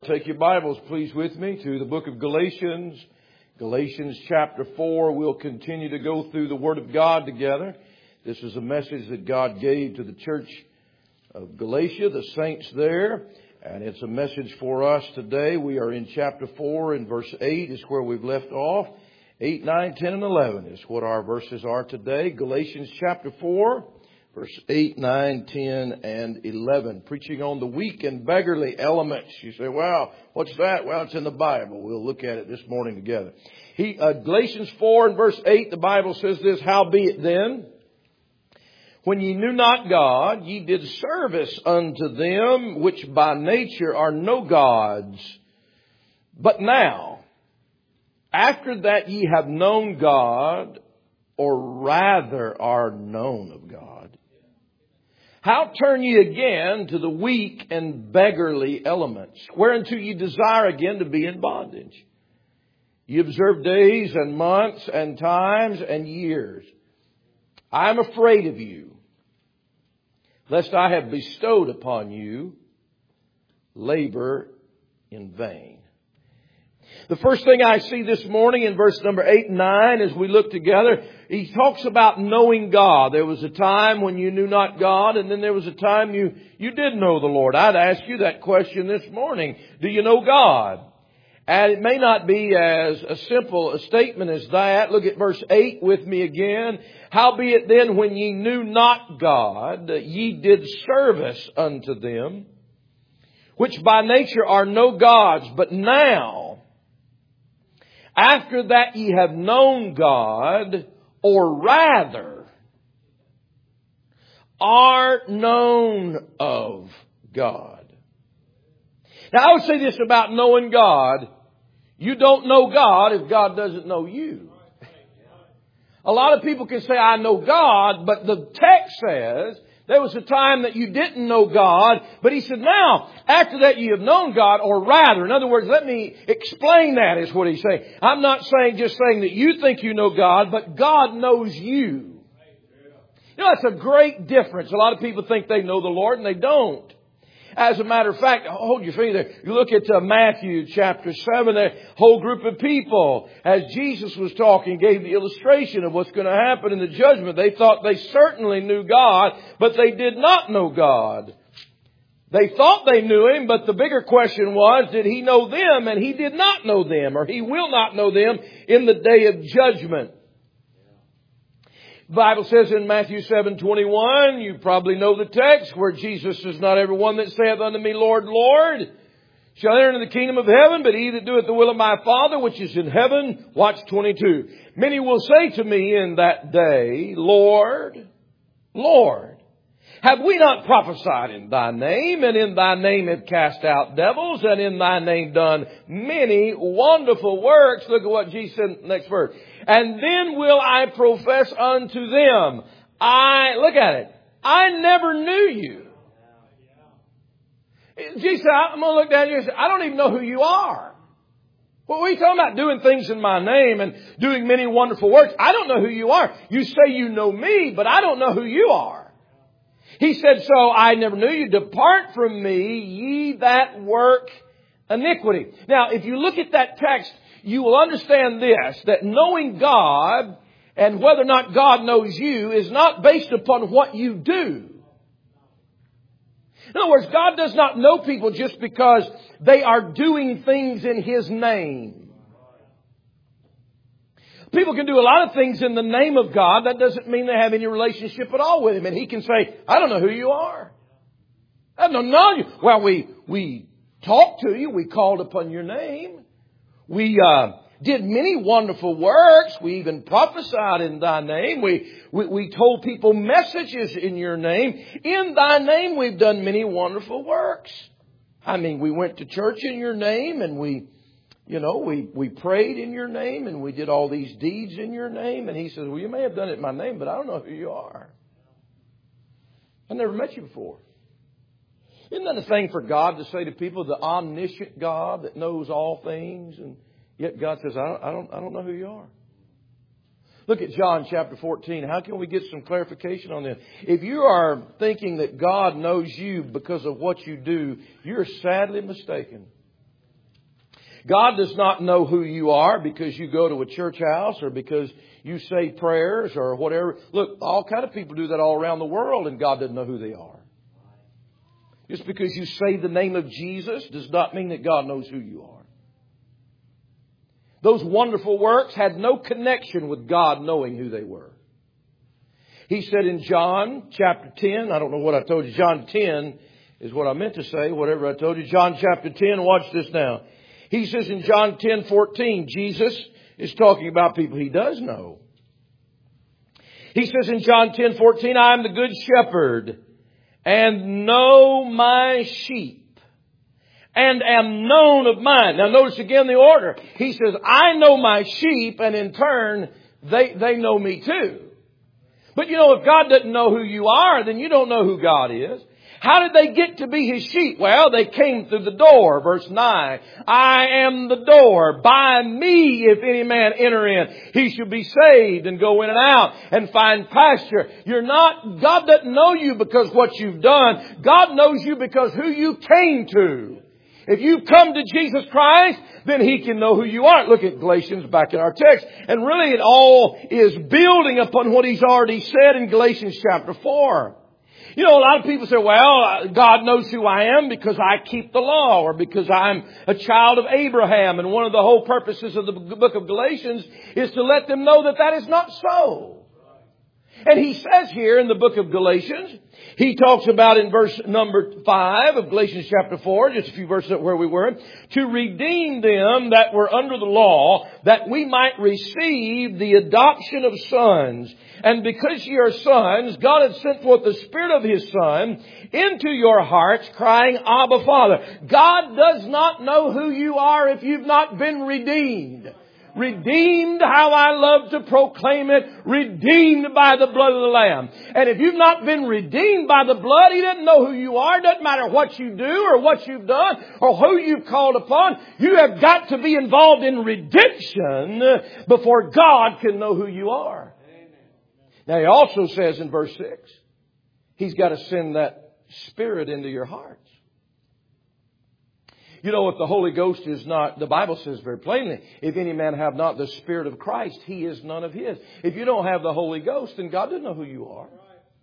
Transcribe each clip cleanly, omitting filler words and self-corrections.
Take your Bibles, please, with me to the book of Galatians. Galatians chapter 4. We'll continue to go through the Word of God together. This is a message that God gave to the church of Galatia, the saints there. And it's a message for us today. We are in chapter 4 and verse 8 is where we've left off. 8, 9, 10, and 11 is what our verses are today. Galatians chapter 4. Verse 8, 9, 10, and 11. Preaching on the weak and beggarly elements. You say, wow, what's that? Well, it's in the Bible. We'll look at it this morning together. Galatians 4 and verse 8, the Bible says this, "Howbeit then, when ye knew not God, ye did service unto them which by nature are no gods. But now, after that ye have known God, or rather are known of God, how turn ye again to the weak and beggarly elements, whereunto ye desire again to be in bondage? Ye observe days and months and times and years. I am afraid of you, lest I have bestowed upon you labor in vain." The first thing I see this morning in verse number 8 and 9 as we look together, he talks about knowing God. There was a time when you knew not God, and then there was a time you did know the Lord. I'd ask you that question this morning. Do you know God? And it may not be as a simple a statement as that. Look at verse 8 with me again. "Howbeit then, when ye knew not God, ye did service unto them, which by nature are no gods. But now, after that ye have known God, or rather are known of God." Now I would say this about knowing God. You don't know God if God doesn't know you. A lot of people can say, "I know God," but the text says there was a time that you didn't know God, but he said, now, after that you have known God, or rather, in other words, let me explain that is what he's saying. I'm not just saying that you think you know God, but God knows you. You know, that's a great difference. A lot of people think they know the Lord and they don't. As a matter of fact, hold your finger there. You look at Matthew chapter 7, a whole group of people, as Jesus was talking, gave the illustration of what's going to happen in the judgment. They thought they certainly knew God, but they did not know God. They thought they knew Him, but the bigger question was, did He know them? And He did not know them, or He will not know them in the day of judgment. The Bible says in Matthew 7:21, you probably know the text where Jesus says, "Not every one that saith unto me, Lord, Lord, shall enter into the kingdom of heaven, but he that doeth the will of my Father which is in heaven." Watch 22. "Many will say to me in that day, Lord, Lord, have we not prophesied in thy name, and in thy name have cast out devils, and in thy name done many wonderful works?" Look at what Jesus said in the next verse. "And then will I profess unto them, look at it, I never knew you." Jesus said, I'm going to look down here and say, I don't even know who you are. What are you talking about? Doing things in my name and doing many wonderful works. I don't know who you are. You say you know me, but I don't know who you are. He said, "So I never knew you. Depart from me, ye that work iniquity." Now, if you look at that text, you will understand this, that knowing God and whether or not God knows you is not based upon what you do. In other words, God does not know people just because they are doing things in His name. People can do a lot of things in the name of God. That doesn't mean they have any relationship at all with Him. And He can say, "I don't know who you are. I don't know you." Well, we talked to you. We called upon your name. We did many wonderful works. We even prophesied in thy name. We told people messages in your name. In thy name we've done many wonderful works. I mean, we went to church in your name, and we prayed in your name, and we did all these deeds in your name. And He says, "Well, you may have done it in my name, but I don't know who you are. I never met you before." Isn't that a thing for God to say to people, the omniscient God that knows all things? And yet God says, I don't know who you are. Look at John chapter 14. How can we get some clarification on this? If you are thinking that God knows you because of what you do, you're sadly mistaken. God does not know who you are because you go to a church house or because you say prayers or whatever. Look, all kind of people do that all around the world, and God doesn't know who they are. Just because you say the name of Jesus does not mean that God knows who you are. Those wonderful works had no connection with God knowing who they were. He said in John chapter 10, I don't know what I told you, John 10 is what I meant to say, whatever I told you. John chapter 10, watch this now. He says in John 10:14, Jesus is talking about people he does know. He says in John 10:14, I am the good shepherd and know my sheep and am known of mine. Now notice again the order. He says, I know my sheep, and in turn, they know me too. But you know, if God doesn't know who you are, then you don't know who God is. How did they get to be His sheep? Well, they came through the door. Verse 9. I am the door. By me, if any man enter in, he shall be saved and go in and out and find pasture. God doesn't know you because what you've done. God knows you because who you came to. If you've come to Jesus Christ, then He can know who you are. Look at Galatians back in our text. And really it all is building upon what He's already said in Galatians chapter 4. You know, a lot of people say, well, God knows who I am because I keep the law or because I'm a child of Abraham. And one of the whole purposes of the book of Galatians is to let them know that that is not so. And he says here in the book of Galatians, he talks about in verse number 5 of Galatians chapter 4, just a few verses where we were, to redeem them that were under the law, that we might receive the adoption of sons. And because ye are sons, God hath sent forth the Spirit of His Son into your hearts, crying, Abba, Father. God does not know who you are if you've not been redeemed. Redeemed, how I love to proclaim it, redeemed by the blood of the Lamb. And if you've not been redeemed by the blood, He doesn't know who you are. It doesn't matter what you do or what you've done or who you've called upon. You have got to be involved in redemption before God can know who you are. Now He also says in verse 6, He's got to send that Spirit into your hearts. You know, if the Holy Ghost is not, the Bible says very plainly, if any man have not the Spirit of Christ, he is none of His. If you don't have the Holy Ghost, then God doesn't know who you are.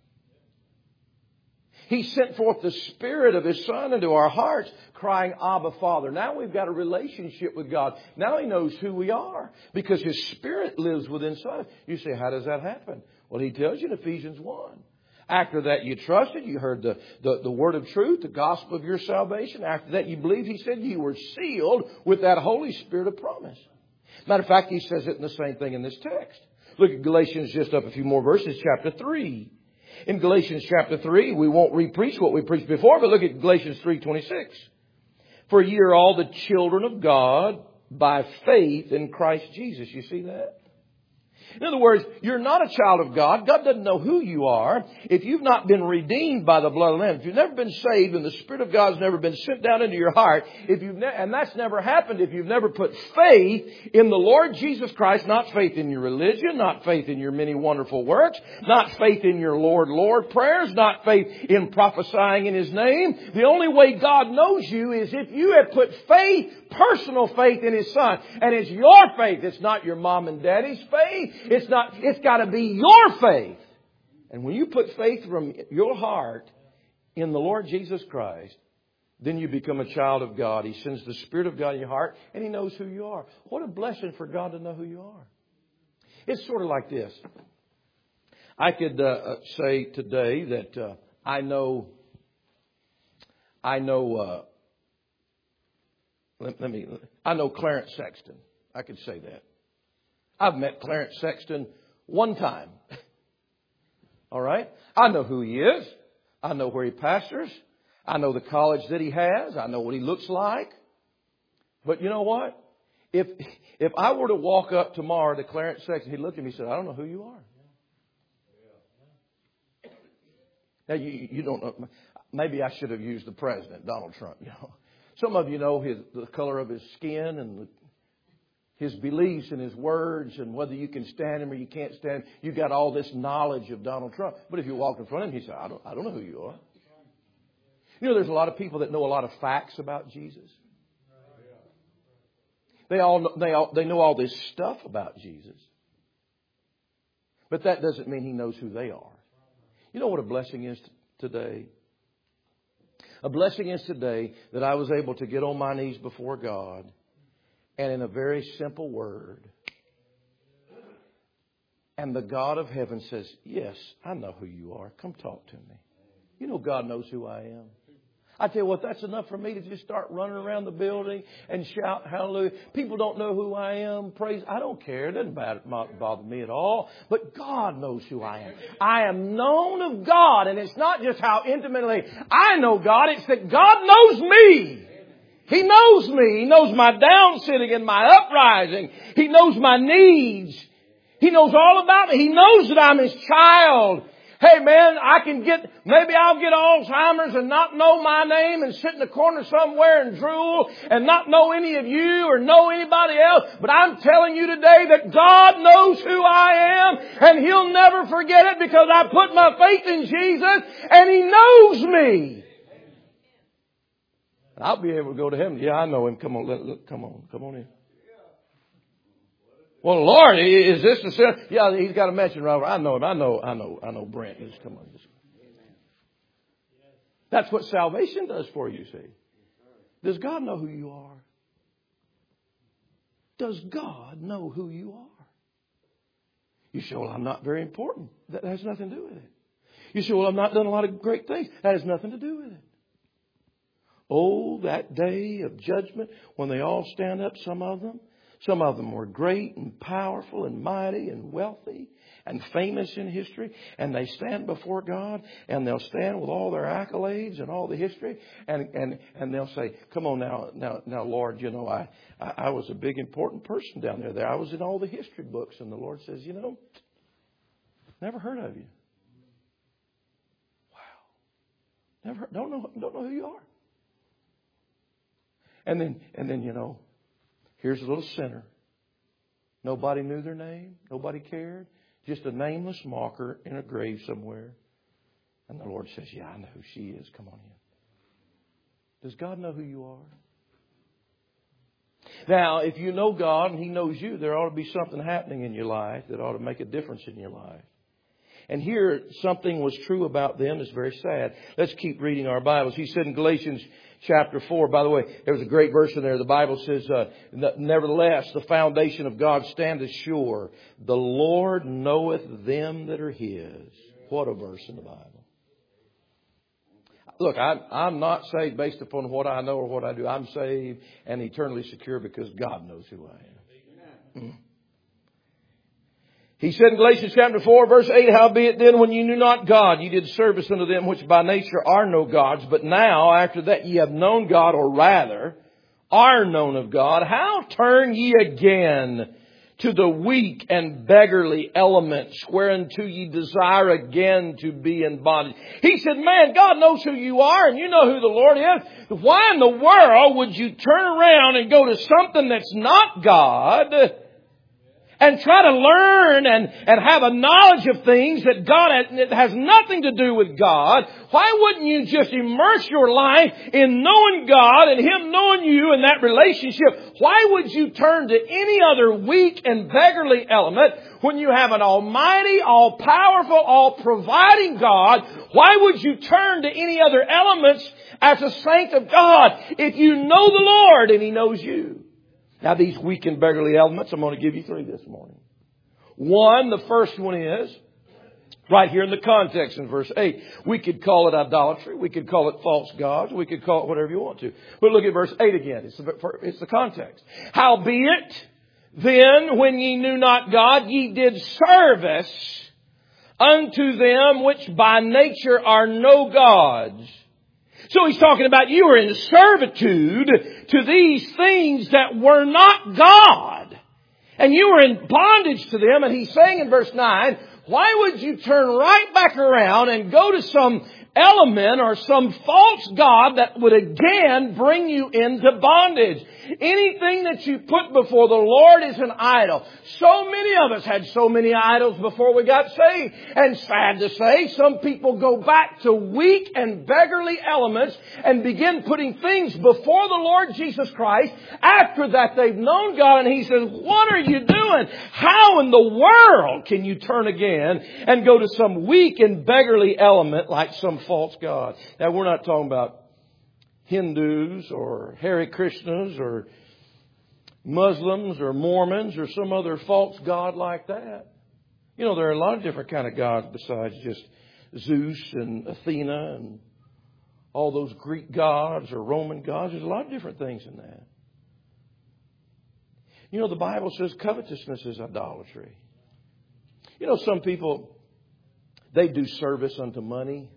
He sent forth the Spirit of His Son into our hearts, crying, Abba, Father. Now we've got a relationship with God. Now He knows who we are because His Spirit lives within us. You say, how does that happen? Well, He tells you in Ephesians 1. After that you trusted, you heard the word of truth, the gospel of your salvation. After that you believed, He said you were sealed with that Holy Spirit of promise. Matter of fact, He says it in the same thing in this text. Look at Galatians, just up a few more verses, chapter 3. In Galatians chapter 3, we won't re-preach what we preached before, but look at Galatians 3:26. For ye are all the children of God by faith in Christ Jesus. You see that? In other words, you're not a child of God. God doesn't know who you are. If you've not been redeemed by the blood of the Lamb, if you've never been saved and the Spirit of God has never been sent down into your heart, and that's never happened if you've never put faith in the Lord Jesus Christ, not faith in your religion, not faith in your many wonderful works, not faith in your Lord, Lord prayers, not faith in prophesying in His name. The only way God knows you is if you have put faith, personal faith in His Son. And it's your faith. It's not your mom and daddy's faith. It's got to be your faith. And when you put faith from your heart in the Lord Jesus Christ, then you become a child of God. He sends the Spirit of God in your heart, and He knows who you are. What a blessing for God to know who you are. It's sort of like this. I could say today that I know Clarence Sexton. I could say that. I've met Clarence Sexton one time. All right? I know who he is. I know where he pastors. I know the college that he has. I know what he looks like. But you know what? If I were to walk up tomorrow to Clarence Sexton, he'd look at me and say, I don't know who you are. Now, you don't know. Maybe I should have used the president, Donald Trump. You know, some of you know the color of his skin and his beliefs and his words and whether you can stand him or you can't stand him. You got all this knowledge of Donald Trump. But if you walk in front of him, he said, I don't know who you are. You know, there's a lot of people that know a lot of facts about Jesus. They know all this stuff about Jesus. But that doesn't mean He knows who they are. You know what a blessing is today? A blessing is today that I was able to get on my knees before God and in a very simple word. And the God of heaven says, yes, I know who you are. Come talk to me. You know God knows who I am. I tell you what, that's enough for me to just start running around the building and shout hallelujah. People don't know who I am. Praise. I don't care. It doesn't bother me at all. But God knows who I am. I am known of God. And it's not just how intimately I know God. It's that God knows me. He knows me. He knows my down sitting and my uprising. He knows my needs. He knows all about me. He knows that I'm His child. Hey man, maybe I'll get Alzheimer's and not know my name and sit in the corner somewhere and drool and not know any of you or know anybody else. But I'm telling you today that God knows who I am and He'll never forget it because I put my faith in Jesus and He knows me. I'll be able to go to Him. Yeah, I know Him. Come on, come on in. Well, Lord, is this the sin? Yeah, he's got a mention right over. I know him. I know Brent. Just come on. That's what salvation does for you, see. Does God know who you are? Does God know who you are? You say, well, I'm not very important. That has nothing to do with it. You say, well, I've not done a lot of great things. That has nothing to do with it. Oh, that day of judgment when they all stand up, some of them were great and powerful and mighty and wealthy and famous in history. And they stand before God and they'll stand with all their accolades and all the history. And they'll say, come on now, Lord, you know, I was a big important person down there. I was in all the history books. And the Lord says, you know, never heard of you. Wow. Don't know who you are. And then, you know, here's a little sinner. Nobody knew their name. Nobody cared. Just a nameless mocker in a grave somewhere. And the Lord says, yeah, I know who she is. Come on in. Does God know who you are? Now, if you know God and He knows you, there ought to be something happening in your life that ought to make a difference in your life. And here, something was true about them. It's very sad. Let's keep reading our Bibles. He said in Galatians chapter 4, by the way, there was a great verse in there. The Bible says, nevertheless, the foundation of God standeth sure. The Lord knoweth them that are His. What a verse in the Bible. Look, I'm not saved based upon what I know or what I do. I'm saved and eternally secure because God knows who I am. He said in Galatians chapter 4, verse 8, howbeit then when ye knew not God, ye did service unto them which by nature are no gods. But now, after that ye have known God, or rather, are known of God, how turn ye again to the weak and beggarly elements, whereunto ye desire again to be in bondage? He said, man, God knows who you are and you know who the Lord is. Why in the world would you turn around and go to something that's not God and try to learn and have a knowledge of things that has nothing to do with God? Why wouldn't you just immerse your life in knowing God and Him knowing you in that relationship? Why would you turn to any other weak and beggarly element when you have an almighty, all-powerful, all-providing God? Why would you turn to any other elements as a saint of God if you know the Lord and He knows you? Now, these weak and beggarly elements, I'm going to give you three this morning. One, the first one is, right here in the context in verse 8. We could call it idolatry. We could call it false gods. We could call it whatever you want to. But look at verse 8 again. It's the context. Howbeit, then, when ye knew not God, ye did service unto them which by nature are no gods. So he's talking about you were in servitude to these things that were not God. And you were in bondage to them. And he's saying in verse 9, why would you turn right back around and go to some element or some false god that would again bring you into bondage. Anything that you put before the Lord is an idol. So many of us had so many idols before we got saved. And sad to say, some people go back to weak and beggarly elements and begin putting things before the Lord Jesus Christ. After that, they've known God, and He says, what are you doing? How in the world can you turn again and go to some weak and beggarly element like some false god? Now, we're not talking about Hindus or Hare Krishnas or Muslims or Mormons or some other false god like that. You know, there are a lot of different kind of gods besides just Zeus and Athena and all those Greek gods or Roman gods. There's a lot of different things in that. You know, the Bible says covetousness is idolatry. You know, some people, they do service unto money.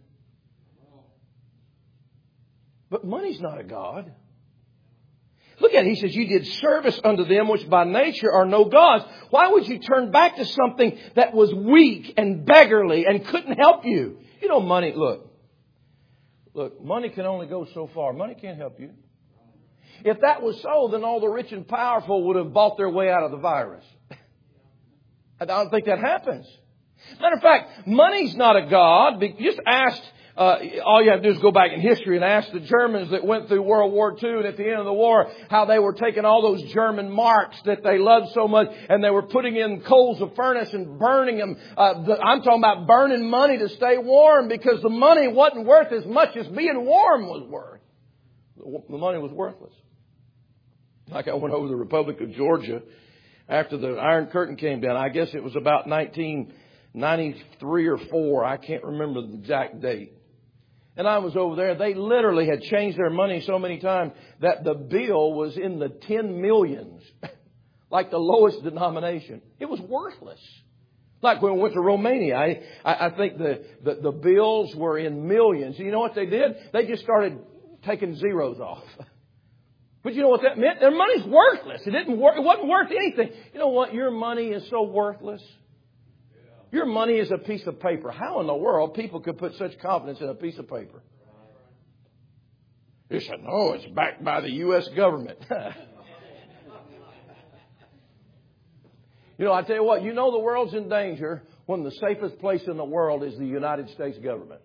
But money's not a god. Look at it. He says, you did service unto them which by nature are no gods. Why would you turn back to something that was weak and beggarly and couldn't help you? You know, money, look, money can only go so far. Money can't help you. If that was so, then all the rich and powerful would have bought their way out of the virus. I don't think that happens. Matter of fact, money's not a god. Just ask, all you have to do is go back in history and ask the Germans that went through World War II and at the end of the war, how they were taking all those German marks that they loved so much and they were putting in coals of furnace and burning them. I'm talking about burning money to stay warm because the money wasn't worth as much as being warm was worth. The money was worthless. Like I went over the Republic of Georgia after the Iron Curtain came down. I guess it was about 1993 or 4. I can't remember the exact date. And I was over there. They literally had changed their money so many times that the bill was in the 10 millions, like the lowest denomination. It was worthless. Like when we went to Romania, I think the bills were in millions. You know what they did? They just started taking zeros off. But you know what that meant? Their money's worthless. It wasn't worth anything. You know what? Your money is so worthless. Your money is a piece of paper. How in the world people could put such confidence in a piece of paper? You said, no, it's backed by the U.S. government. You know, I tell you what, you know the world's in danger when the safest place in the world is the United States government.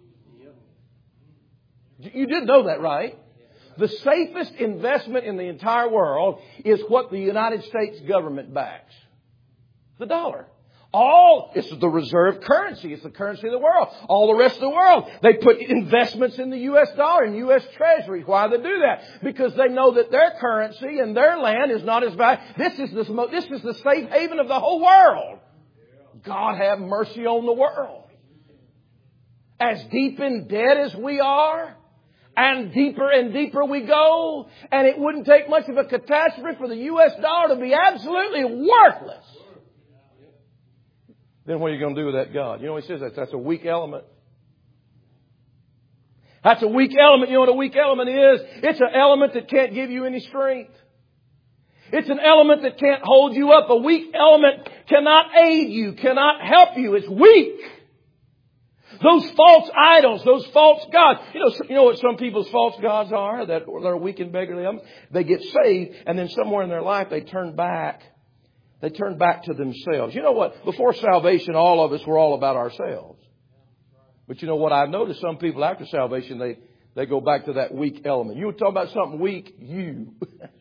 You did know that, right? The safest investment in the entire world is what the United States government backs. The dollar. It's the reserve currency. It's the currency of the world. All the rest of the world, they put investments in the U.S. dollar and U.S. Treasury. Why do they do that? Because they know that their currency and their land is not as valuable. This is the safe haven of the whole world. God have mercy on the world. As deep in debt as we are, and deeper we go, and it wouldn't take much of a catastrophe for the U.S. dollar to be absolutely worthless. Then what are you going to do with that God? You know, he says that's a weak element. That's a weak element. You know what a weak element is? It's an element that can't give you any strength. It's an element that can't hold you up. A weak element cannot aid you, cannot help you. It's weak. Those false idols, those false gods. You know what some people's false gods are that are weak and beggarly? They get saved, and then somewhere in their life they turn back. They turn back to themselves. You know what? Before salvation, all of us were all about ourselves. But you know what I've noticed? Some people after salvation, they go back to that weak element. You were talking about something weak, you.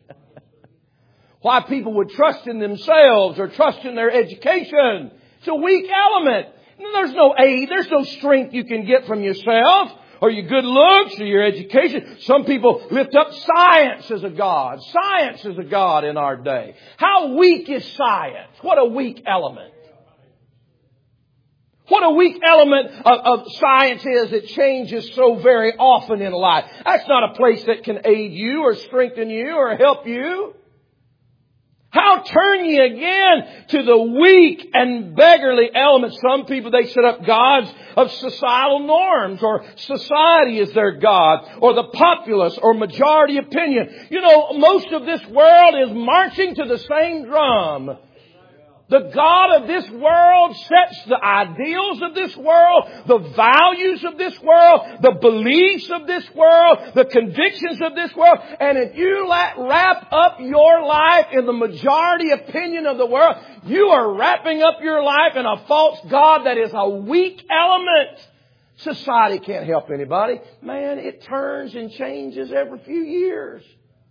Why people would trust in themselves or trust in their education. It's a weak element. There's no aid. There's no strength you can get from yourself or your good looks or your education. Some people lift up science as a god. Science is a god in our day. How weak is science? What a weak element. What a weak element of science is. It changes so very often in life. That's not a place that can aid you or strengthen you or help you. How turn ye again to the weak and beggarly elements? Some people, they set up gods of societal norms, or society is their god, or the populace or majority opinion. You know, most of this world is marching to the same drum. The God of this world sets the ideals of this world, the values of this world, the beliefs of this world, the convictions of this world. And if you wrap up your life in the majority opinion of the world, you are wrapping up your life in a false God that is a weak element. Society can't help anybody. Man, it turns and changes every few years.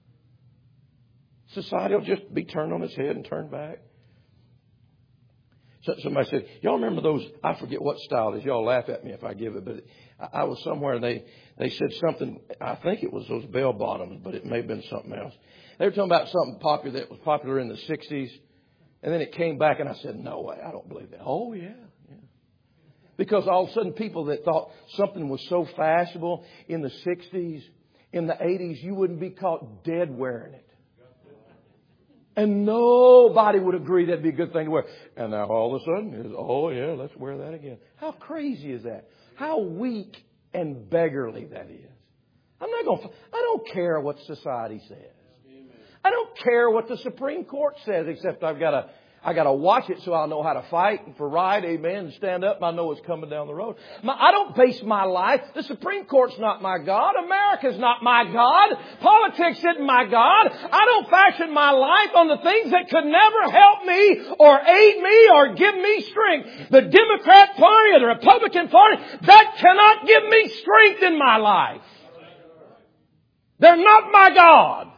Society will just be turned on its head and turned back. So somebody said, y'all remember those, I forget what style it is. Y'all laugh at me if I give it, but I was somewhere and they said something, I think it was those bell bottoms, but it may have been something else. They were talking about something popular that was popular in the 60s. And then it came back and I said, no way, I don't believe that. Oh, yeah. Because all of a sudden people that thought something was so fashionable in the 60s, in the 80s, you wouldn't be caught dead wearing it. And nobody would agree that'd be a good thing to wear. And now all of a sudden, it's, oh yeah, let's wear that again. How crazy is that? How weak and beggarly that is. I don't care what society says. I don't care what the Supreme Court says, except I got to watch it so I'll know how to fight for right, amen, and stand up and I know what's coming down the road. I don't base my life. The Supreme Court's not my God. America's not my God. Politics isn't my God. I don't fashion my life on the things that could never help me or aid me or give me strength. The Democrat Party or the Republican Party, that cannot give me strength in my life. They're not my God.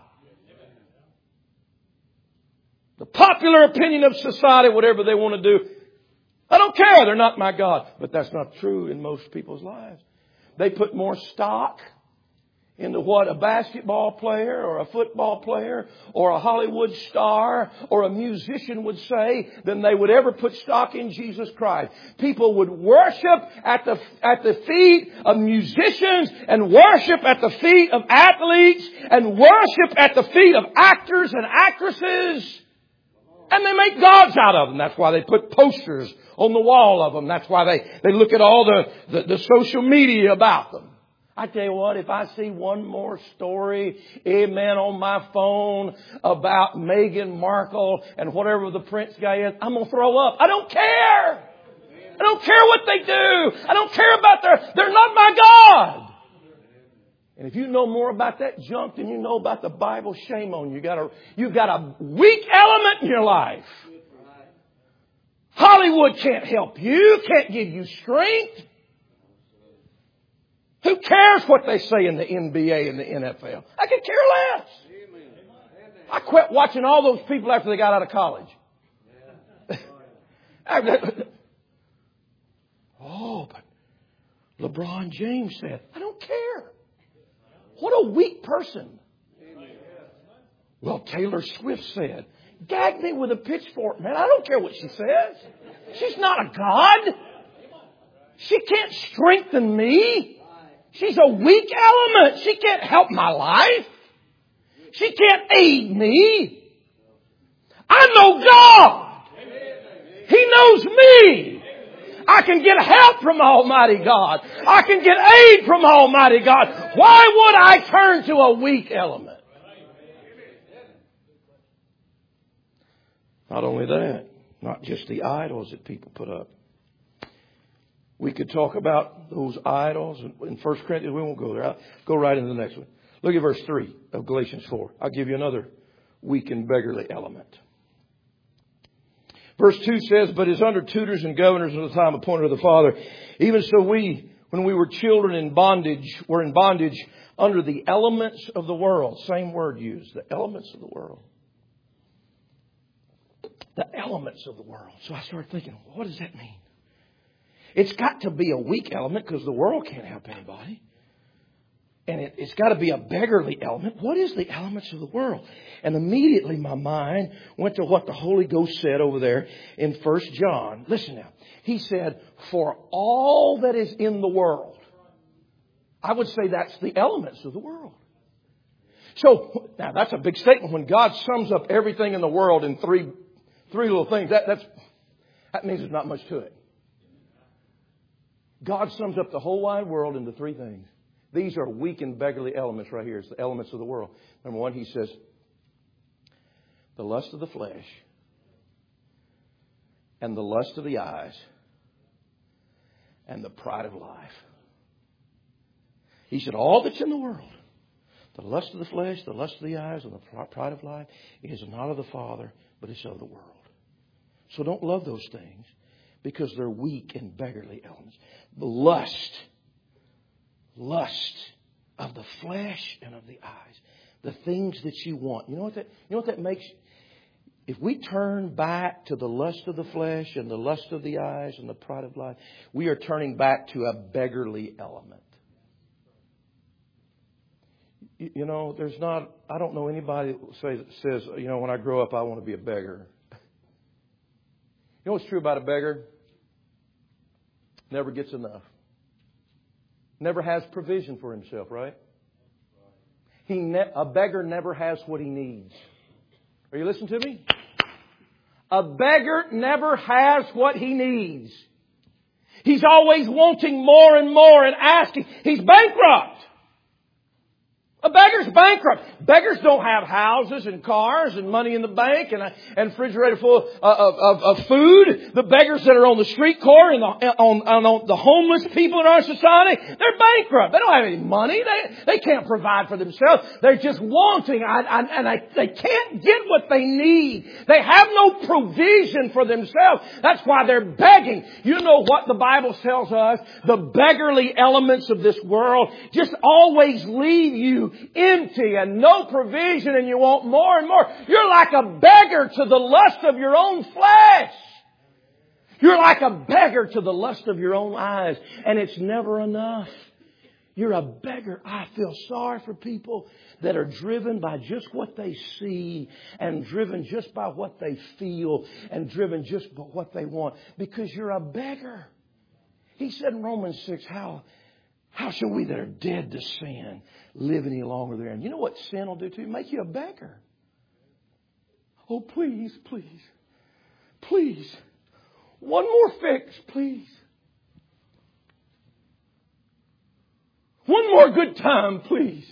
The popular opinion of society, whatever they want to do, I don't care. They're not my God. But that's not true in most people's lives. They put more stock into what a basketball player or a football player or a Hollywood star or a musician would say than they would ever put stock in Jesus Christ. People would worship at the feet of musicians and worship at the feet of athletes and worship at the feet of actors and actresses. And they make gods out of them. That's why they put posters on the wall of them. That's why they look at all the social media about them. I tell you what, if I see one more story, amen, on my phone about Meghan Markle and whatever the prince guy is, I'm going to throw up. I don't care. I don't care what they do. I don't care about they're not my God. And if you know more about that junk than you know about the Bible, shame on you. You've got a weak element in your life. Hollywood can't help you, can't give you strength. Who cares what they say in the NBA and the NFL? I could care less. I quit watching all those people after they got out of college. Oh, but LeBron James said, I don't care. What a weak person. Well, Taylor Swift said, gag me with a pitchfork, man. I don't care what she says. She's not a God. She can't strengthen me. She's a weak element. She can't help my life. She can't aid me. I know God. He knows me. I can get help from Almighty God. I can get aid from Almighty God. Why would I turn to a weak element? Not only that, not just the idols that people put up. We could talk about those idols in 1 Corinthians. We won't go there. I'll go right into the next one. Look at verse 3 of Galatians 4. I'll give you another weak and beggarly element. Verse 2 says, but as under tutors and governors in the time appointed of the Father, even so we, when we were children in bondage, were in bondage under the elements of the world. Same word used, the elements of the world. The elements of the world. So I started thinking, what does that mean? It's got to be a weak element because the world can't help anybody. And it's got to be a beggarly element. What is the elements of the world? And immediately my mind went to what the Holy Ghost said over there in 1 John. Listen now. He said, for all that is in the world. I would say that's the elements of the world. So, now that's a big statement. When God sums up everything in the world in three little things, that means there's not much to it. God sums up the whole wide world into three things. These are weak and beggarly elements right here. It's the elements of the world. Number one, he says, the lust of the flesh, and the lust of the eyes and the pride of life. He said, all that's in the world, the lust of the flesh, the lust of the eyes, and the pride of life, is not of the Father, but it's of the world. So don't love those things because they're weak and beggarly elements. The lust of the flesh and of the eyes. The things that you want. You know what that makes? If we turn back to the lust of the flesh and the lust of the eyes and the pride of life, we are turning back to a beggarly element. You know, I don't know anybody that says, you know, when I grow up, I want to be a beggar. You know what's true about a beggar? Never gets enough. Never has provision for himself, right? A beggar never has what he needs. Are you listening to me? A beggar never has what he needs. He's always wanting more and more and asking. He's bankrupt. A beggar's bankrupt. Beggars don't have houses and cars and money in the bank and refrigerator full of food. The beggars that are on the street corner and on the homeless people in our society, they're bankrupt. They don't have any money. They can't provide for themselves. They're just wanting and they can't get what they need. They have no provision for themselves. That's why they're begging. You know what the Bible tells us? The beggarly elements of this world just always leave you empty and no provision, and you want more and more. You're like a beggar to the lust of your own flesh. You're like a beggar to the lust of your own eyes, and it's never enough. You're a beggar. I feel sorry for people that are driven by just what they see and driven just by what they feel and driven just by what they want, because you're a beggar. He said in Romans 6, How shall we that are dead to sin live any longer therein? You know what sin will do to you? Make you a beggar. Oh, please, please, please. One more fix, please. One more good time, please.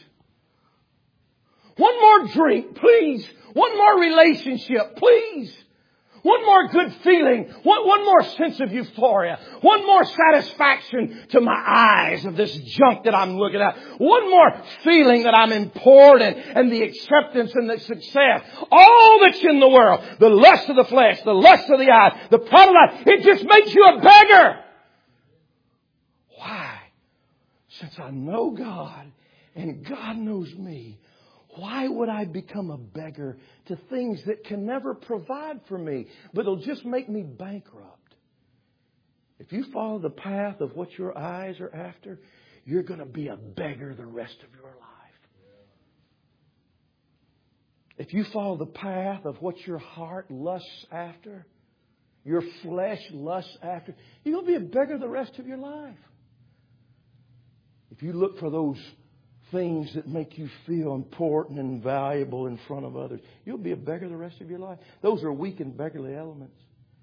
One more drink, please. One more relationship, please. One more good feeling. One more sense of euphoria. One more satisfaction to my eyes of this junk that I'm looking at. One more feeling that I'm important and the acceptance and the success. All that's in the world. The lust of the flesh, the lust of the eye, the pride of life. It just makes you a beggar. Why? Since I know God and God knows me, why would I become a beggar to things that can never provide for me, but it'll just make me bankrupt? If you follow the path of what your eyes are after, you're going to be a beggar the rest of your life. If you follow the path of what your heart lusts after, your flesh lusts after, you're going to be a beggar the rest of your life. If you look for those things that make you feel important and valuable in front of others, you'll be a beggar the rest of your life. Those are weak and beggarly elements.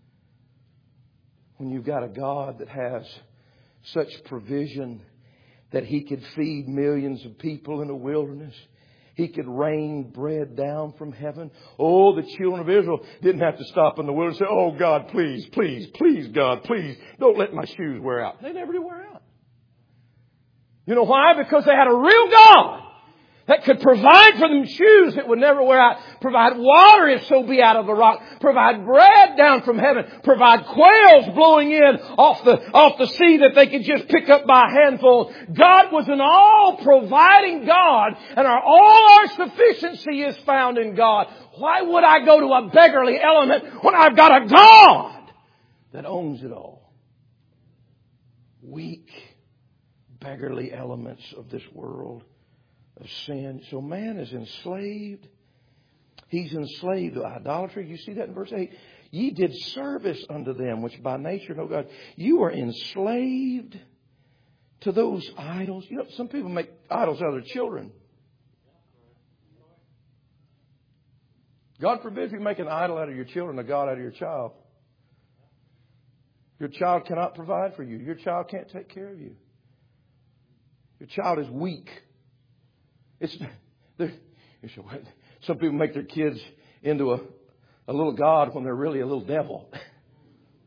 When you've got a God that has such provision that He could feed millions of people in the wilderness. He could rain bread down from heaven. Oh, the children of Israel didn't have to stop in the wilderness and say, oh, God, please, please, please, God, please, don't let my shoes wear out. They never do wear out. You know why? Because they had a real God that could provide for them shoes that would never wear out, provide water if so be out of a rock, provide bread down from heaven, provide quails blowing in off the sea that they could just pick up by a handful. God was an all-providing God, and all our sufficiency is found in God. Why would I go to a beggarly element when I've got a God that owns it all? Weak, beggarly elements of this world of sin. So man is enslaved. He's enslaved to idolatry. You see that in verse 8? Ye did service unto them, which by nature know God. You are enslaved to those idols. You know, some people make idols out of their children. God forbid you make an idol out of your children, a God out of your child. Your child cannot provide for you. Your child can't take care of you. Your child is weak. Some people make their kids into a little God when they're really a little devil.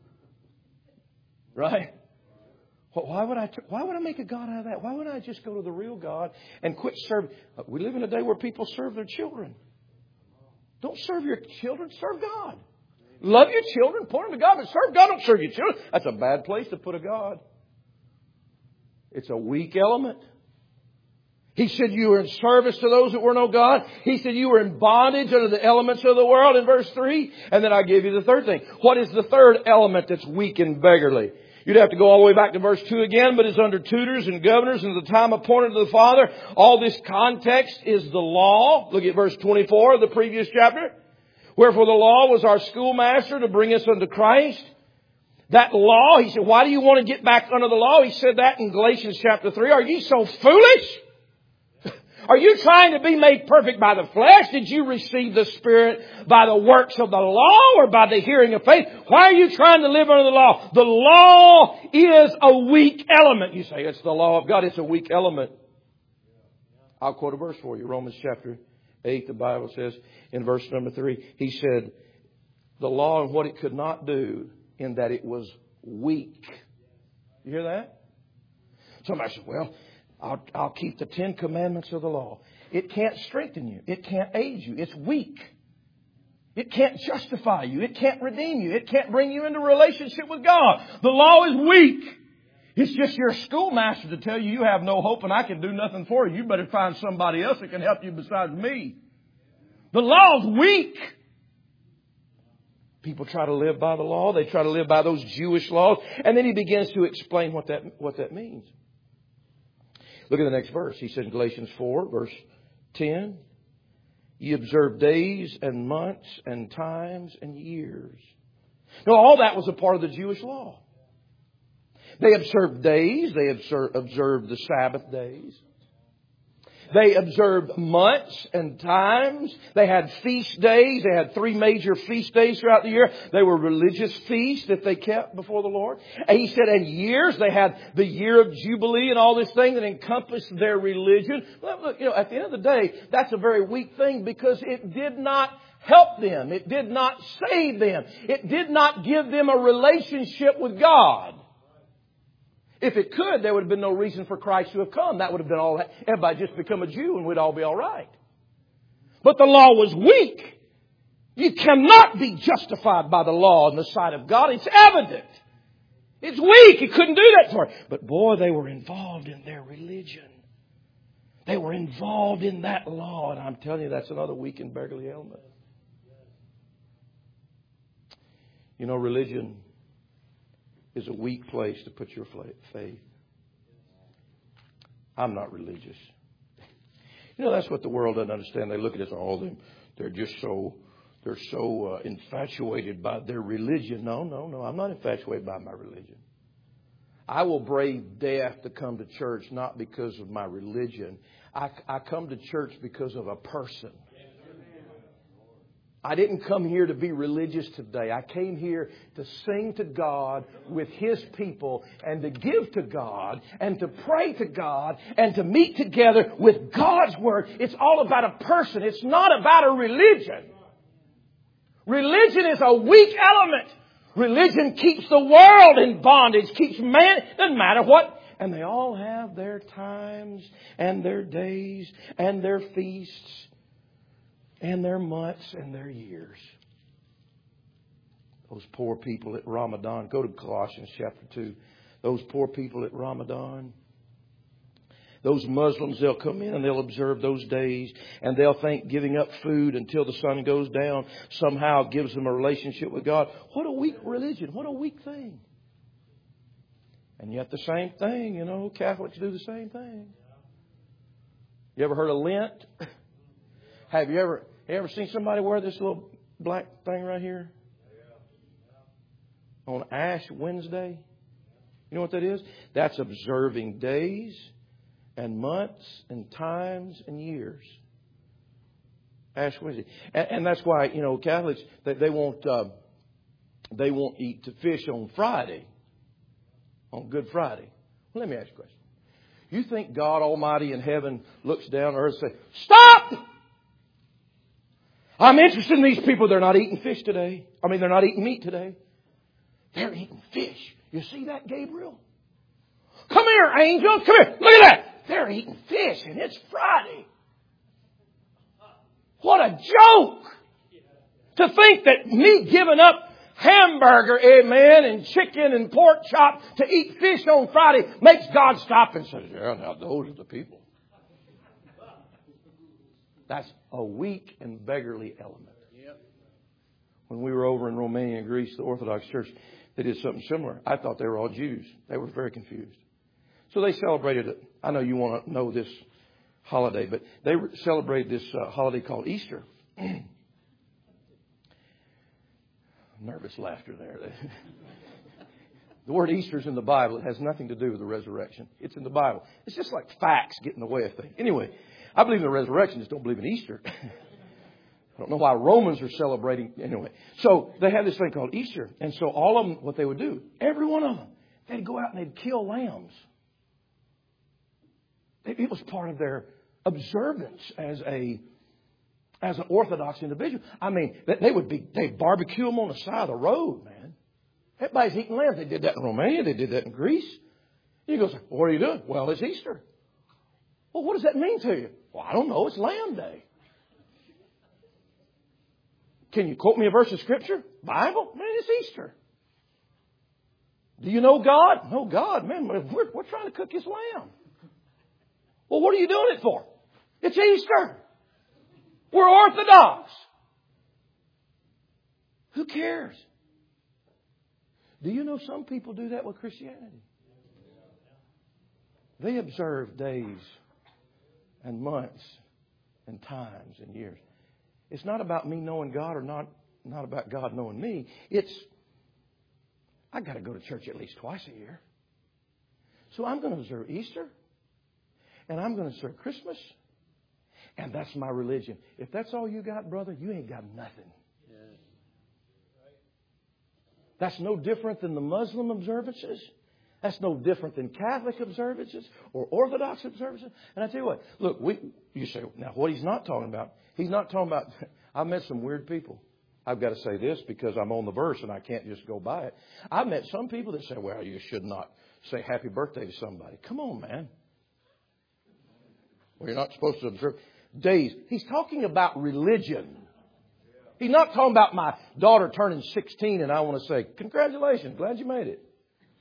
Right? Why would I make a God out of that? Why wouldn't I just go to the real God and quit serving? We live in a day where people serve their children. Don't serve your children. Serve God. Love your children. Point them to God. But serve God. Don't serve your children. That's a bad place to put a God. It's a weak element. He said you were in service to those that were no God. He said you were in bondage under the elements of the world in verse 3. And then I gave you the third thing. What is the third element that's weak and beggarly? You'd have to go all the way back to verse 2 again, but it's under tutors and governors in the time appointed to the Father. All this context is the law. Look at verse 24 of the previous chapter. Wherefore the law was our schoolmaster to bring us unto Christ. That law, he said, why do you want to get back under the law? He said that in Galatians chapter 3. Are you so foolish? Are you trying to be made perfect by the flesh? Did you receive the Spirit by the works of the law or by the hearing of faith? Why are you trying to live under the law? The law is a weak element. You say it's the law of God. It's a weak element. I'll quote a verse for you. Romans chapter 8, the Bible says in verse number 3, he said, the law and what it could not do in that it was weak. You hear that? Somebody said, well, I'll keep the 10 commandments of the law. It can't strengthen you. It can't aid you. It's weak. It can't justify you. It can't redeem you. It can't bring you into relationship with God. The law is weak. It's just your schoolmaster to tell you you have no hope and I can do nothing for you. You better find somebody else that can help you besides me. The law is weak. People try to live by the law. They try to live by those Jewish laws. And then he begins to explain what that means. Look at the next verse. He said in Galatians 4, verse 10, ye observe days and months and times and years. Now, all that was a part of the Jewish law. They observed days. They observed the Sabbath days. They observed months and times. They had feast days. They had 3 major feast days throughout the year. They were religious feasts that they kept before the Lord. And he said, and years, they had the year of Jubilee and all this thing that encompassed their religion. Well, look, at the end of the day, that's a very weak thing because it did not help them. It did not save them. It did not give them a relationship with God. If it could, there would have been no reason for Christ to have come. That would have been all. Everybody just become a Jew and we'd all be all right. But the law was weak. You cannot be justified by the law in the sight of God. It's evident. It's weak. You couldn't do that for it. But boy, they were involved in their religion. They were involved in that law. And I'm telling you, that's another weak and beggarly element. Religion is a weak place to put your faith. I'm not religious. That's what the world doesn't understand. They look at us, they're just so infatuated by their religion. No. I'm not infatuated by my religion. I will brave death to come to church, not because of my religion. I come to church because of a person. I didn't come here to be religious today. I came here to sing to God with His people and to give to God and to pray to God and to meet together with God's Word. It's all about a person. It's not about a religion. Religion is a weak element. Religion keeps the world in bondage, keeps man, doesn't matter what. And they all have their times and their days and their feasts and their months and their years. Those poor people at Ramadan. Go to Colossians chapter 2. Those poor people at Ramadan. Those Muslims, they'll come in and they'll observe those days. And they'll think giving up food until the sun goes down somehow gives them a relationship with God. What a weak religion. What a weak thing. And yet the same thing, Catholics do the same thing. You ever heard of Lent? Have you ever seen somebody wear this little black thing right here? On Ash Wednesday? You know what that is? That's observing days and months and times and years. Ash Wednesday. And that's why, Catholics, they won't eat fish on Friday. On Good Friday. Well, let me ask you a question. You think God Almighty in heaven looks down on earth and says, stop! I'm interested in these people. They're not eating fish today. They're not eating meat today. They're eating fish. You see that, Gabriel? Come here, angels. Come here. Look at that. They're eating fish and it's Friday. What a joke. To think that me giving up hamburger, amen, and chicken and pork chop to eat fish on Friday makes God stop and say, yeah, now those are the people. That's a weak and beggarly element. When we were over in Romania and Greece, the Orthodox Church, they did something similar. I thought they were all Jews. They were very confused. So they celebrated it. I know you want to know this holiday, but they celebrated this holiday called Easter. Nervous laughter there. The word Easter is in the Bible. It has nothing to do with the resurrection. It's in the Bible. It's just like facts get in the way of things. Anyway, I believe in the resurrection, just don't believe in Easter. I don't know why Romans are celebrating. Anyway, so they had this thing called Easter. And so all of them, what they would do, every one of them, they'd go out and they'd kill lambs. It was part of their observance as an Orthodox individual. I mean, they'd barbecue them on the side of the road, man. Everybody's eating lambs. They did that in Romania. They did that in Greece. You go, well, what are you doing? Well, it's Easter. Well, what does that mean to you? Well, I don't know. It's Lamb Day. Can you quote me a verse of Scripture? Bible? Man, it's Easter. Do you know God? No, God, man, we're trying to cook His lamb. Well, what are you doing it for? It's Easter. We're Orthodox. Who cares? Do you know some people do that with Christianity? They observe days and months and times and years. It's not about me knowing God or not about God knowing me. It's, I got to go to church at least twice a year. So I'm going to observe Easter and I'm going to observe Christmas. And that's my religion. If that's all you got, brother, you ain't got nothing. That's no different than the Muslim observances. That's no different than Catholic observances or Orthodox observances. And I tell you what, look, you say, now what he's not talking about, I've met some weird people. I've got to say this because I'm on the verse and I can't just go by it. I've met some people that say, well, you should not say happy birthday to somebody. Come on, man. Well, you're not supposed to observe days. He's talking about religion. He's not talking about my daughter turning 16 and I want to say, congratulations, glad you made it.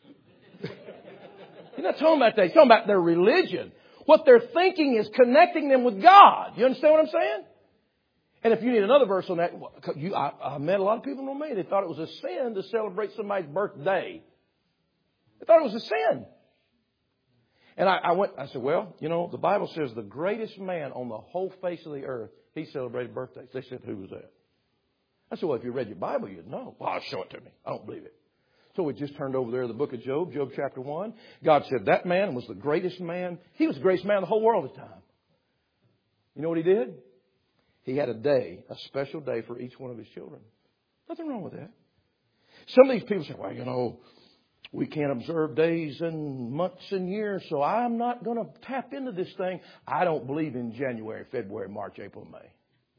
He's not talking about that. He's talking about their religion. What they're thinking is connecting them with God. You understand what I'm saying? And if you need another verse on that, I met a lot of people in Romania. They thought it was a sin to celebrate somebody's birthday. They thought it was a sin. And I said, well, you know, the Bible says the greatest man on the whole face of the earth, he celebrated birthdays. They said, who was that? I said, well, if you read your Bible, you'd know. Well, show it to me. I don't believe it. So we just turned over there to the book of Job, Job chapter 1. God said that man was the greatest man. He was the greatest man in the whole world at the time. You know what he did? He had a day, a special day for each one of his children. Nothing wrong with that. Some of these people say, well, you know, we can't observe days and months and years, so I'm not going to tap into this thing. I don't believe in January, February, March, April, May.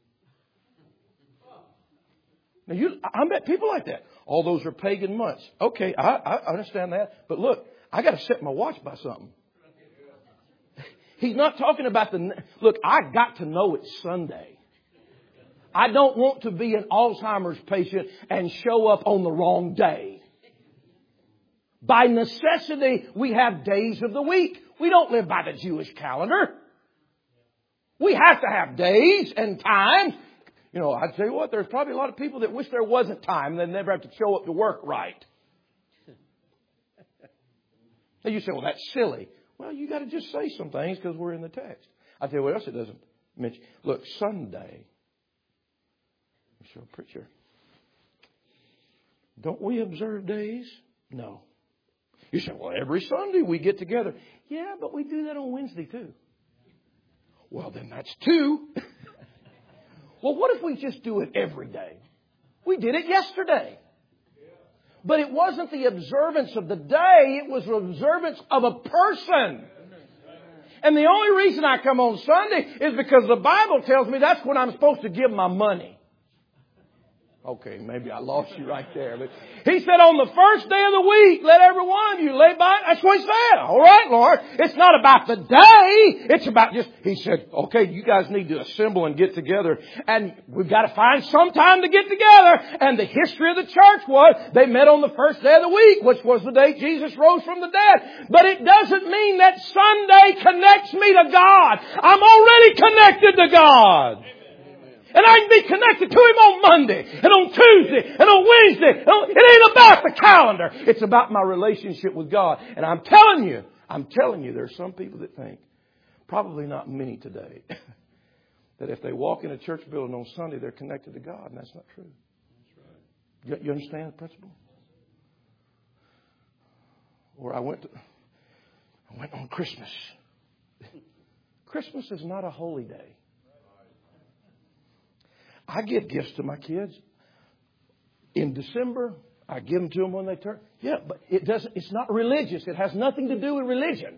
Now, I met people like that. All those are pagan months. Okay, I understand that. But look, I got to set my watch by something. He's not talking about look, I got to know it's Sunday. I don't want to be an Alzheimer's patient and show up on the wrong day. By necessity, we have days of the week. We don't live by the Jewish calendar. We have to have days and times. You know, I tell you what, there's probably a lot of people that wish there wasn't time and they'd never have to show up to work right. And you say, well, that's silly. Well, you got to just say some things because we're in the text. I tell you what else it doesn't mention. Look, Sunday. Show a picture. Don't we observe days? No. You say, well, every Sunday we get together. Yeah, but we do that on Wednesday too. Well, then that's two. Well, what if we just do it every day? We did it yesterday. But it wasn't the observance of the day. It was the observance of a person. And the only reason I come on Sunday is because the Bible tells me that's when I'm supposed to give my money. Okay, maybe I lost you right there. But he said on the first day of the week, let every one of you lay by. That's what he said. All right, Lord. It's not about the day. It's about just, he said, okay, you guys need to assemble and get together. And we've got to find some time to get together. And the history of the church was they met on the first day of the week, which was the day Jesus rose from the dead. But it doesn't mean that Sunday connects me to God. I'm already connected to God. And I can be connected to Him on Monday and on Tuesday and on Wednesday. It ain't about the calendar. It's about my relationship with God. And I'm telling you, there are some people that think, probably not many today, that if they walk in a church building on Sunday, they're connected to God. And that's not true. You understand the principle? Or I went on Christmas. Christmas is not a holy day. I give gifts to my kids. In December, I give them to them when they turn. Yeah, but it's not religious. It has nothing to do with religion.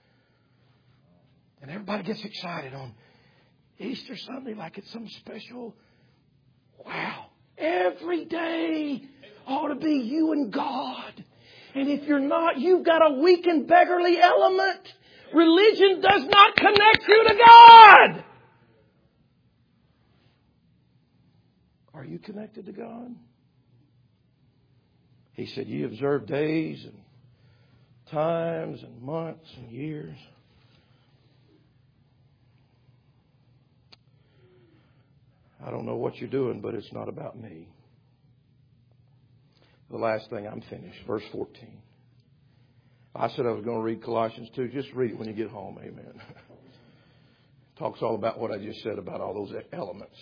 And everybody gets excited on Easter Sunday like it's some special. Wow. Every day ought to be you and God. And if you're not, you've got a weak and beggarly element. Religion does not connect you to God. Are you connected to God? He said, you observe days and times and months and years. I don't know what you're doing, but it's not about me. The last thing, I'm finished. Verse 14. I said I was going to read Colossians 2. Just read it when you get home. Amen. Talks all about what I just said about all those elements.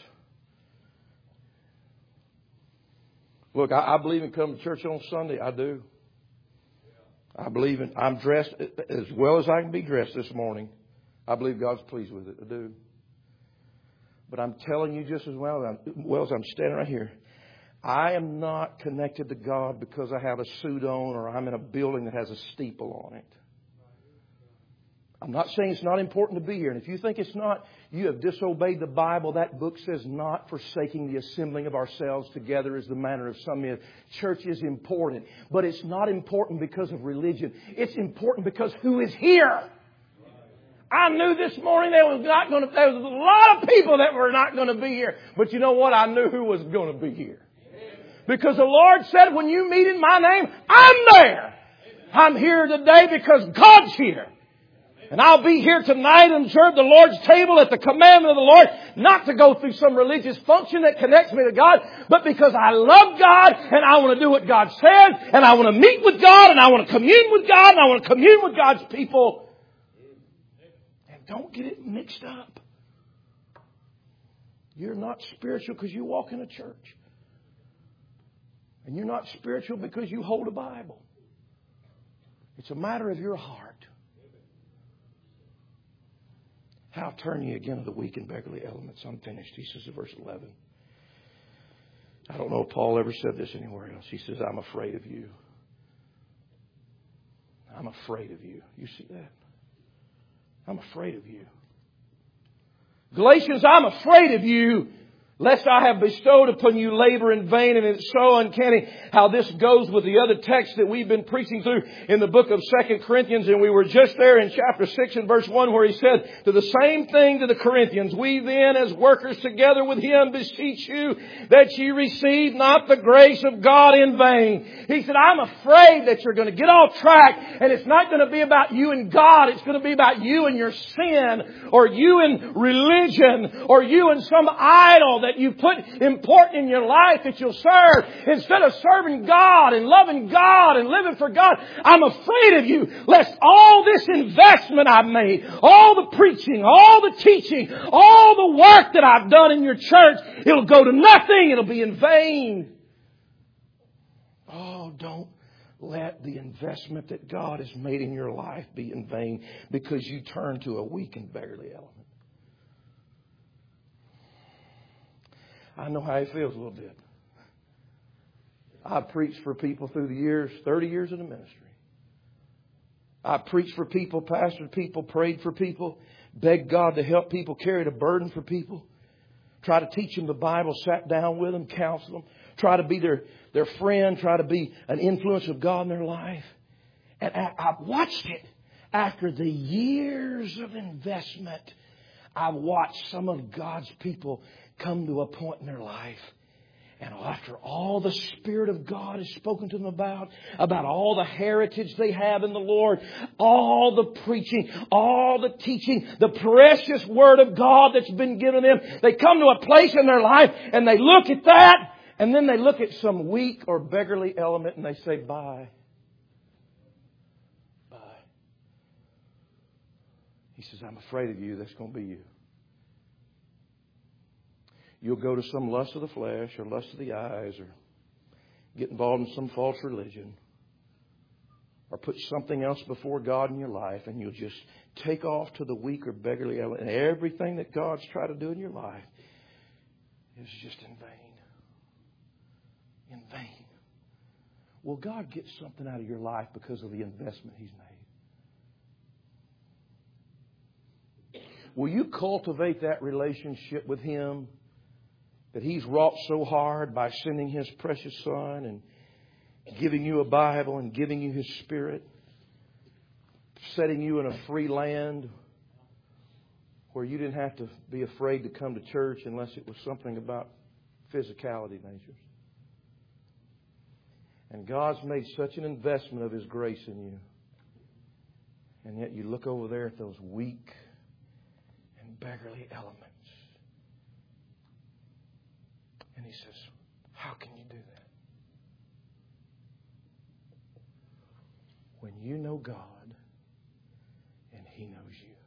Look, I believe in coming to church on Sunday. I do. I believe I'm dressed as well as I can be dressed this morning. I believe God's pleased with it. I do. But I'm telling you just as well as I'm standing right here, I am not connected to God because I have a suit on or I'm in a building that has a steeple on it. I'm not saying it's not important to be here. And if you think it's not, you have disobeyed the Bible. That book says not forsaking the assembling of ourselves together as the manner of some men. Church is important. But it's not important because of religion. It's important because who is here? I knew this morning there was a lot of people that were not going to be here. But you know what? I knew who was going to be here. Because the Lord said, when you meet in my name, I'm there. I'm here today because God's here. And I'll be here tonight and serve the Lord's table at the commandment of the Lord, not to go through some religious function that connects me to God, but because I love God and I want to do what God says, and I want to meet with God, and I want to commune with God, and I want to commune with God's people. And don't get it mixed up. You're not spiritual because you walk in a church. And you're not spiritual because you hold a Bible. It's a matter of your heart. I'll turn you again to the weak and beggarly elements. I'm finished. He says in verse 11. I don't know if Paul ever said this anywhere else. He says, I'm afraid of you. I'm afraid of you. You see that? I'm afraid of you. Galatians, I'm afraid of you, lest I have bestowed upon you labor in vain. And it's so uncanny how this goes with the other text that we've been preaching through in the book of 2 Corinthians. And we were just there in chapter 6 and verse 1 where he said to the same thing to the Corinthians. We then as workers together with him beseech you that ye receive not the grace of God in vain. He said, I'm afraid that you're going to get off track and it's not going to be about you and God. It's going to be about you and your sin, or you and religion, or you and some idol that you put important in your life that you'll serve instead of serving God and loving God and living for God. I'm afraid of you lest all this investment I've made, all the preaching, all the teaching, all the work that I've done in your church, it'll go to nothing. It'll be in vain. Oh, don't let the investment that God has made in your life be in vain because you turn to a weak and beggarly element. I know how it feels a little bit. I've preached for people through the years, 30 years in the ministry. I've preached for people, pastored people, prayed for people, begged God to help people, carried a burden for people. Try to teach them the Bible, sat down with them, counsel them. Try to be their friend. Try to be an influence of God in their life. And I've watched it. After the years of investment, I've watched some of God's people come to a point in their life. And after all the Spirit of God has spoken to them about all the heritage they have in the Lord, all the preaching, all the teaching, the precious Word of God that's been given them, they come to a place in their life and they look at that, and then they look at some weak or beggarly element and they say, bye. Bye. He says, I'm afraid of you. That's going to be you. You'll go to some lust of the flesh or lust of the eyes or get involved in some false religion or put something else before God in your life, and you'll just take off to the weak or beggarly element, and everything that God's tried to do in your life is just in vain. In vain. Will God get something out of your life because of the investment He's made? Will you cultivate that relationship with Him that He's wrought so hard by sending His precious Son and giving you a Bible and giving you His Spirit, setting you in a free land where you didn't have to be afraid to come to church unless it was something about physicality nature? And God's made such an investment of His grace in you. And yet you look over there at those weak and beggarly elements. And He says, how can you do that? When you know God and He knows you.